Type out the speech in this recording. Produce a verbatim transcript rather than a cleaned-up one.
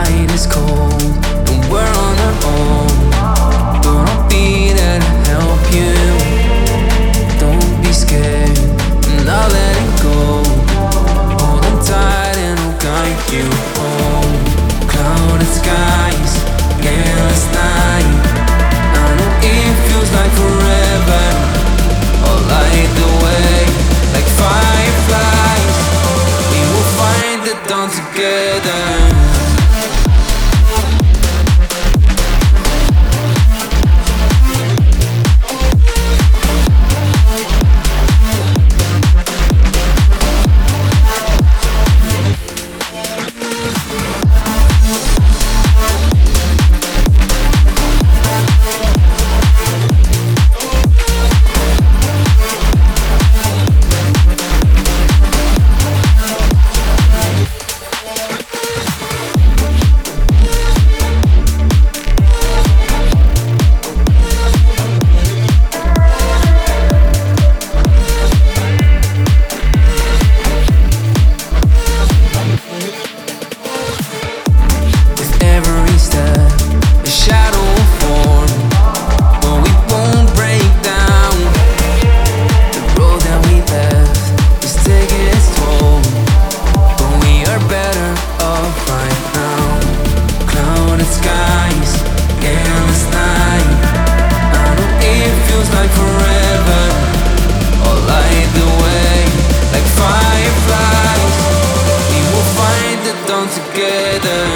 night is cold and we're on our own, but I'll be there to help you. Don't be scared, I'm not letting go. Hold on tight and I'll guide you home. Clouded skies, endless night. I know it feels like forever. I'll light the way like fireflies. We will find the dawn together. Together